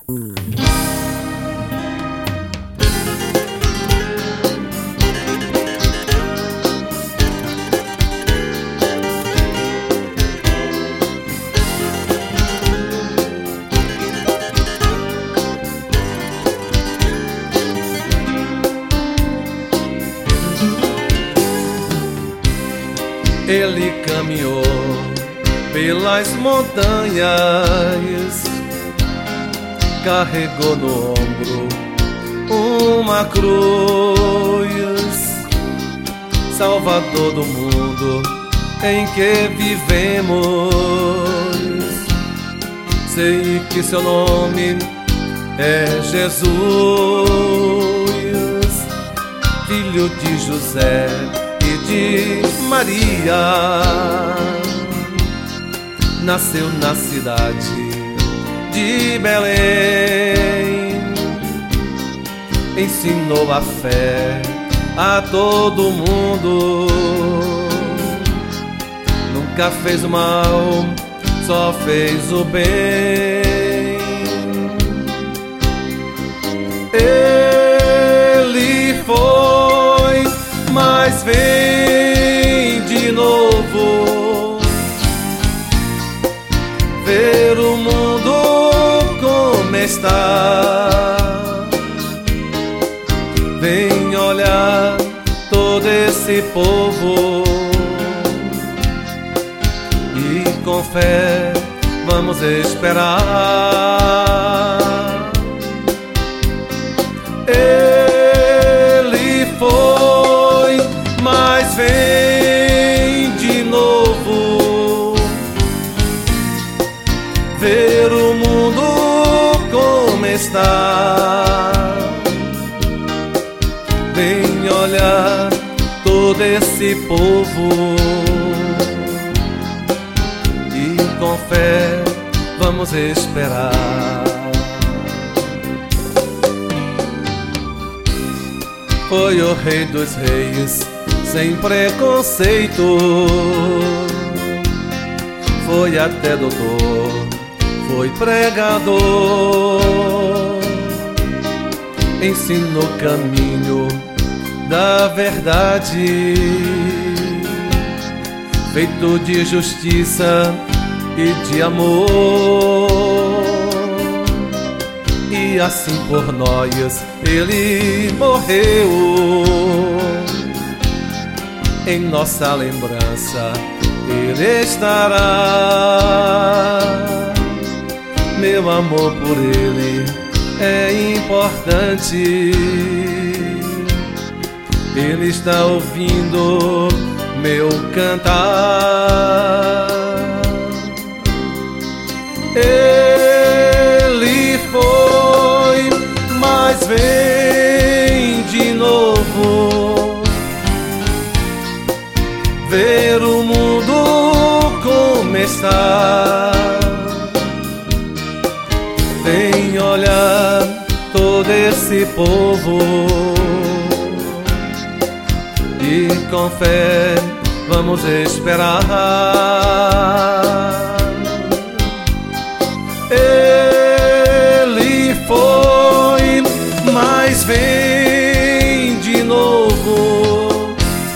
Ele caminhou pelas montanhas, carregou no ombro uma cruz, Salvador do mundo em que vivemos. Sei que seu nome é Jesus, filho de José e de Maria. Nasceu na cidade de Belém, ensinou a fé a todo mundo. Nunca fez o mal, só fez o bem. Ele foi, mas vem de novo ver o mundo como está. Vem olhar todo esse povo e com fé vamos esperar. Ele foi, mas vem de novo ver o mundo como está. Vem olhar todo esse povo e com fé vamos esperar. Foi o Rei dos Reis, sem preconceito. Foi até doutor, foi pregador. Ensinou o caminho da verdade, feito de justiça e de amor. E assim por nós ele morreu. Em nossa lembrança ele estará. Meu amor por ele é importante. Ele está ouvindo meu cantar. Ele foi, mas vem de novo ver o mundo como está. Vem olhar todo esse povo e com fé vamos esperar. Ele foi, mas vem de novo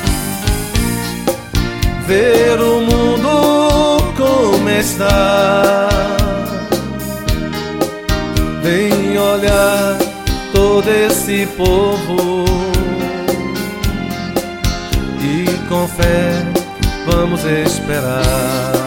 ver o mundo como está. Vem olhar todo esse povo e com fé vamos esperar.